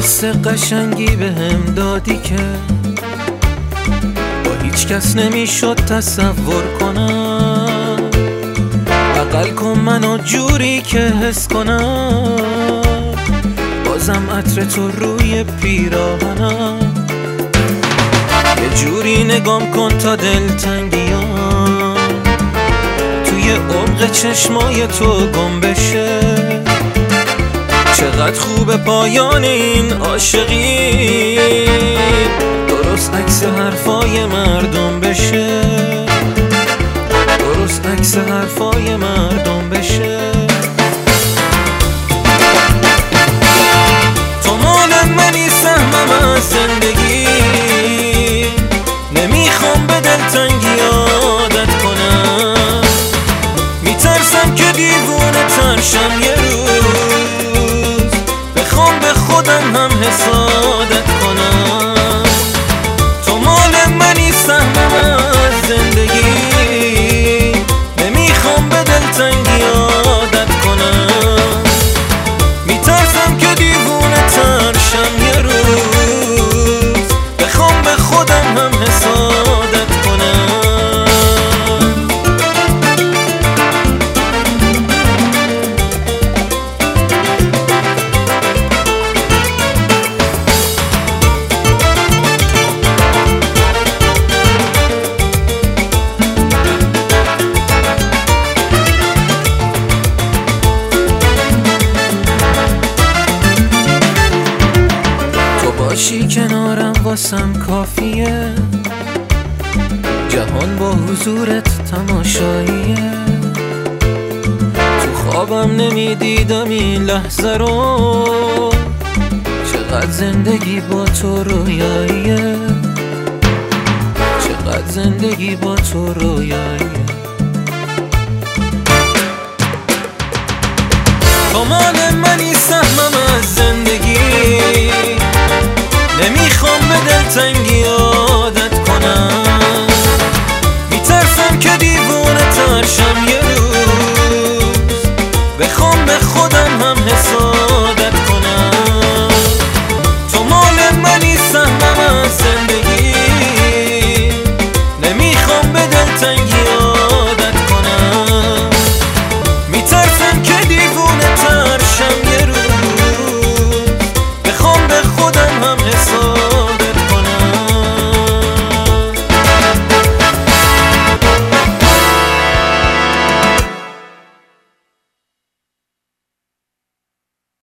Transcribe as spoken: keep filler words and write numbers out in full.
حس قشنگی به هم دادی که با هیچ کس نمیشد تصور کنم. بغل کن منو جوری که حس کنم بازم عطر تو روی پیراهنم. یه جوری نگام کن تا دلتنگیام توی عمق چشمای تو گم بشه. چقدر خوب پایان این عاشقی، درست عکس حرفای مردم بشه، درست عکس حرفای مردم بشه. تو مال منی، سهمم از زندگی، نمیخوام به دلتنگی عادت کنم. میترسم که دیوونه ترشم یه روز بخوام به خودم هم حسادت کنم. تو مال منی، سهمم از زندگی، نمیخوام به دلتنگی عادت کنم. میترسم که دیوونه ترشم یه روز بخوام به خودم هم حسادت کنم. باشی کنارم واسم کافیه، جهان با حضورت تماشاییه. تو خوابم نمیدیدم این لحظه رو، چقدر زندگی با تو رویاییه، چقدر زندگی با تو رویاییه. تو مال منی، سهمم از زندگی، نمیخوام به دلتنگی عادت کنم. میترسم که دیوونه ترشم یه روز بخوام به خودم هم حساب